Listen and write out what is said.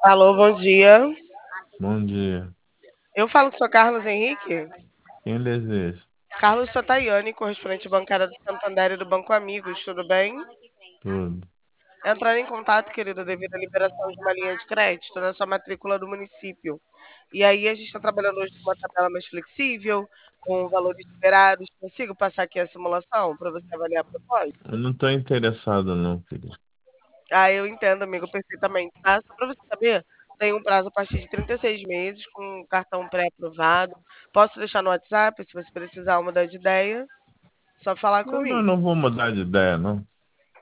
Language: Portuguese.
Alô, bom dia. Bom dia. Eu falo com o senhor Carlos Henrique. Quem deseja? Carlos Satayane, correspondente bancária do Santander e do Banco Amigos, tudo bem? Tudo. Entrar em contato, querido, devido à liberação de uma linha de crédito na sua matrícula do município. E aí a gente está trabalhando hoje com uma tabela mais flexível, com valores liberados. Consigo passar aqui a simulação para você avaliar a proposta? Eu não estou interessado, não, filho. Ah, eu entendo, amigo, perfeitamente, tá? Só para você saber, tem um prazo a partir de 36 meses, com um cartão pré-aprovado. Posso deixar no WhatsApp, se você precisar mudar de ideia, só falar Não, comigo. não vou mudar de ideia, não.